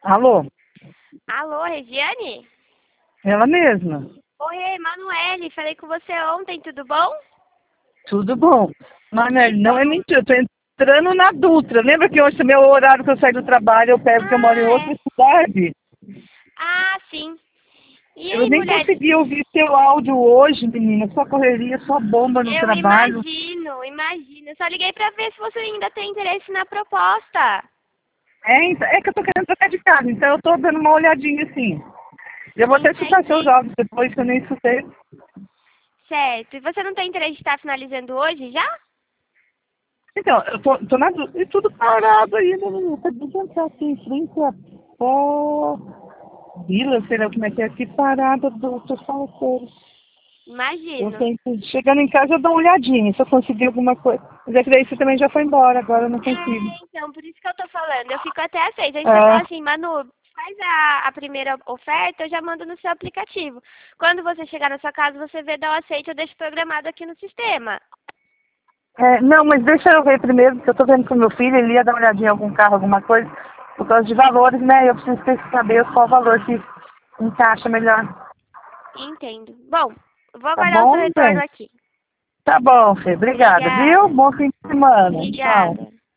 Alô? Alô, Regiane? Ela mesma. Oi, Emanuele, falei com você ontem, tudo bom? Tudo bom? Que Manuel, não é bom. mentira, eu tô entrando na Dutra. Lembra que hoje também é o horário que eu saio do trabalho, eu pego que eu moro em Ah, outra é. cidade. Ah, sim. E Eu aí, nem mulher? consegui ouvir seu áudio hoje, menina. Só correria, só bomba no Eu trabalho. imagino. Eu só liguei pra ver se você ainda tem interesse na proposta. É que eu tô querendo trocar de casa, então eu tô dando uma olhadinha assim. Eu vou até escutar seus Entendi. áudios depois, que eu nem escutei. Certo. E você não tem interesse de estar finalizando hoje já? Então, eu tô na Dutra. E tudo parado ainda, menina. Tá de entrar aqui em frente a Vila, sei lá como é que é, aqui parada do Salseiro. Eu Imagino. tenho que, chegando em casa eu dou uma olhadinha, se eu conseguir alguma coisa. Mas é que daí você também já foi embora, agora eu não consigo. Então, por isso que eu tô falando. Eu fico até às 6. Aí você fala É, assim, Manu, faz a primeira oferta, eu já mando no seu aplicativo. Quando você chegar na sua casa, você vê, dá o aceite, eu deixo programado aqui no sistema. não, mas deixa eu ver primeiro, porque eu tô vendo com o meu filho, ele ia dar uma olhadinha em algum carro, alguma coisa, por causa de valores, né? Eu preciso saber qual valor que encaixa melhor. Entendo. Bom, vou Tá aguardar o seu bom, retorno bem? aqui. Tá bom, Fê. Obrigada, viu? Obrigada. Bom fim de semana. Tchau. Obrigada.